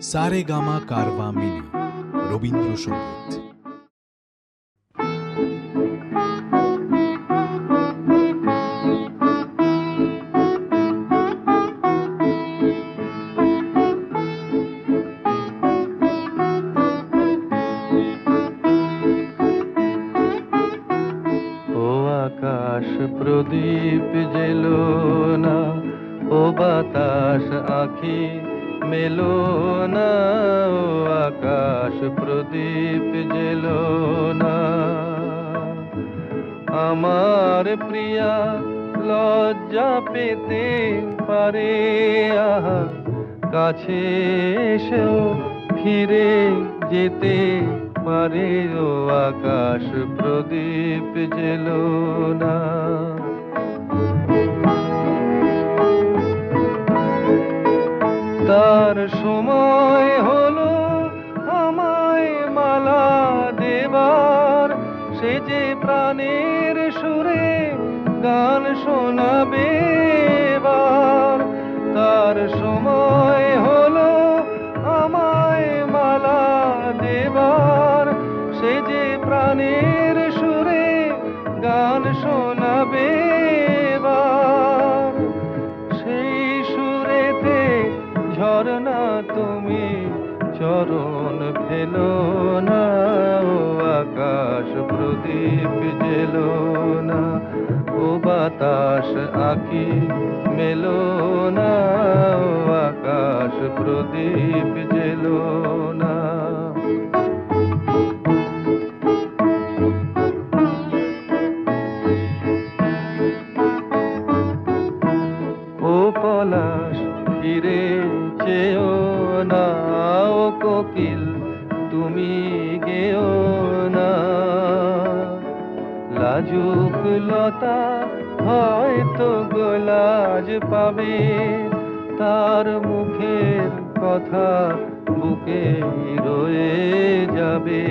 Saregama Carvaan mini Rabindrasangeet. ও আকাশ প্রদীপ জেলো না, ও বাতাস আঁখি মেলো না, ও আকাশ প্রদীপ জেলো না। আমার প্রিয়া লজ্জা পেতে পারে, আহা কাছে এসেও ফিরে যেতে পারে, ও আকাশ প্রদীপ জেলো না। তার সময় হলো আমায় মালা দেবার, সে যে প্রাণের সুরে গান শোনাবে এবার। তার সময় হলো আমায় মালা দেবার, সে যে প্রাণের সুরে গান শোনাবে এবার। সেই সুরেতে ঝরনা তুমি চরণ ফেলো না, ও আকাশ প্রদীপ জেলো না, ও বাতাস আঁখি মেলো না, ও আকাশ প্রদীপ জেলো না। ও পলাশ ফিরে চেও না, ও কোকিল তুমি গেও না। লাজুক লতা হয়তো গোলাজ পাবে, তার মুখের কথা বুকে রয়ে যাবে।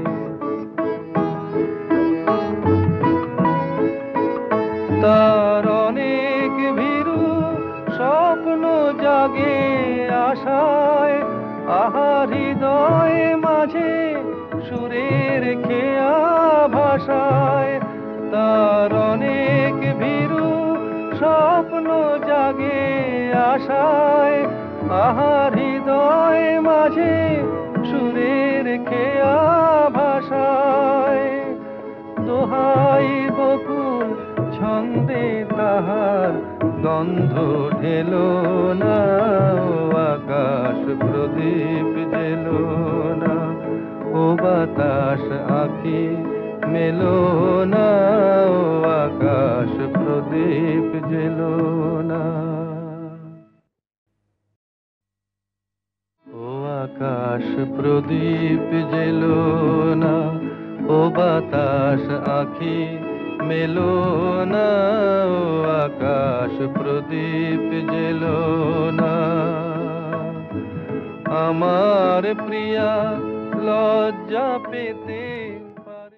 তার অনেক ভীরু স্বপ্ন জাগে আশায়, আহা হৃদয় মাঝে সুরের খেয়া ভাষায়। তার অনেক ভীরু স্বপ্ন জাগে আশায়, আহা হৃদয় মাঝে সুরের খেয়া ভাষায়। দোহাই বকুল ছন্দে তাহার গন্ধ ঢেলো না, ও আকাশ প্রদীপ জেলো না, ও বাতাস আঁখি মেলো না, ও আকাশ প্রদীপ জেলো না। ও আকাশ প্রদীপ জেলো না, ও বাতাস আঁখি মেলো না, ও আকাশ প্রদীপ জেলো না। আমার প্রিয়া লজ্জা পেতে